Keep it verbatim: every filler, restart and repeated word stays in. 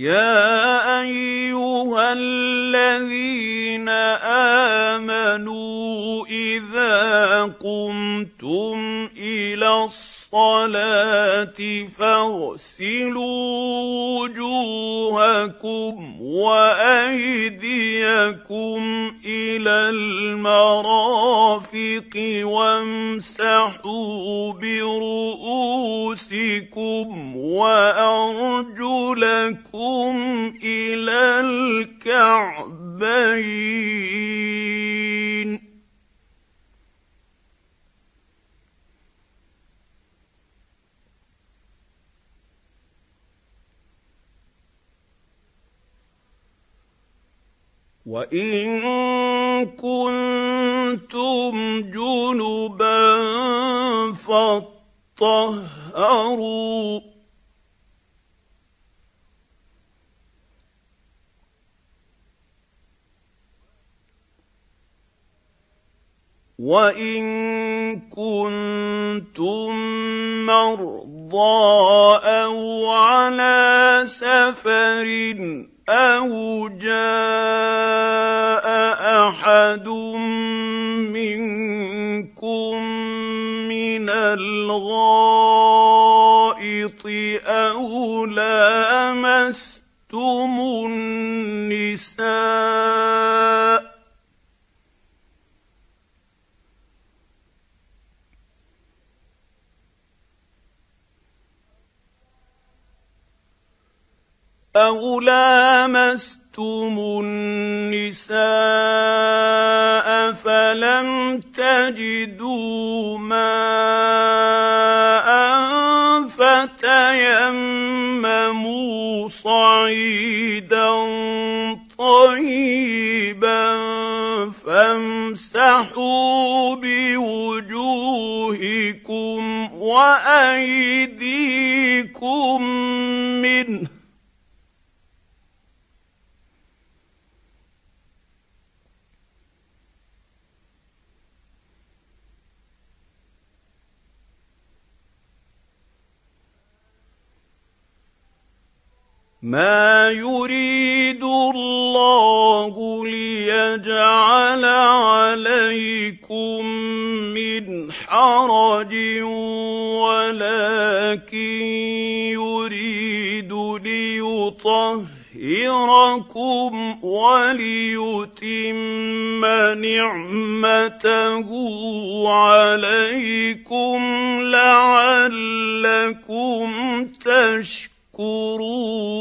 يَا أَيُّهَا الَّذِينَ آمَنُوا إِذَا قُمْتُمْ إِلَى الصَّلَاةِ فَاغْسِلُوا وُجُوهَكُمْ وَأَيْدِيَكُمْ إِلَى الْمَرَافِقِ وَامْسَحُوا بِرُءُوسِكُمْ وَأَرْجُلَكُمْ إِلَى الْكَعْبَيْنِ. وَإِن كُنتُمْ جُنُبًا فَاطَّهَّرُوا ۚ وَإِن كُنتُم مَّرْضَىٰ أَوْ عَلَىٰ سَفَرٍ أَوْ جَاءَ أَحَدٌ مِّنكُم مِّنَ الْغَائِطِ أَوْ لَامَسْتُمُ النِّسَاءَ أَوْ لَامَسْتُمُ النِّسَاءَ فَلَمْ تَجِدُوا مَاءً فَتَيَمَّمُوا صَعِيدًا طَيِّبًا فَامْسَحُوا بِوُجُوهِكُمْ وَأَيْدِيكُم مِّنْهُ ۚ مَا يُرِيدُ اللَّهُ لِيَجْعَلَ عَلَيْكُم مِّنْ حَرَجٍ وَلَٰكِن يُرِيدُ لِيُطَهِّرَكُمْ وَلِيُتِمَّ نِعْمَتَهُ عَلَيْكُمْ لَعَلَّكُمْ تَشْكُرُونَ.